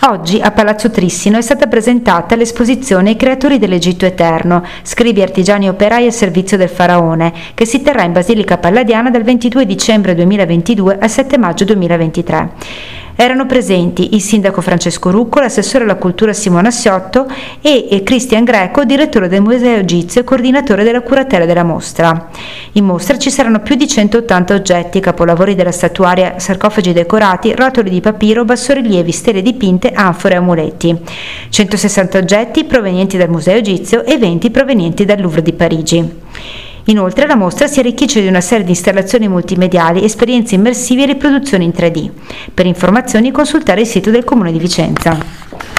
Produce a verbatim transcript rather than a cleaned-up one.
Oggi a Palazzo Trissino è stata presentata l'esposizione I creatori dell'Egitto eterno, scribi, artigiani e operai al servizio del faraone, che si terrà in Basilica Palladiana dal ventidue dicembre duemilaventidue al sette maggio duemilaventitré. Erano presenti il sindaco Francesco Rucco, l'assessore alla cultura Simona Siotto e Cristian Greco, direttore del Museo Egizio e coordinatore della curatela della mostra. In mostra ci saranno più di centottanta oggetti, capolavori della statuaria, sarcofagi decorati, rotoli di papiro, bassorilievi, stele dipinte, anfore e amuleti. centosessanta oggetti provenienti dal Museo Egizio e venti provenienti dal Louvre di Parigi. Inoltre la mostra si arricchisce di una serie di installazioni multimediali, esperienze immersive e riproduzioni in tre D. Per informazioni consultare il sito del Comune di Vicenza.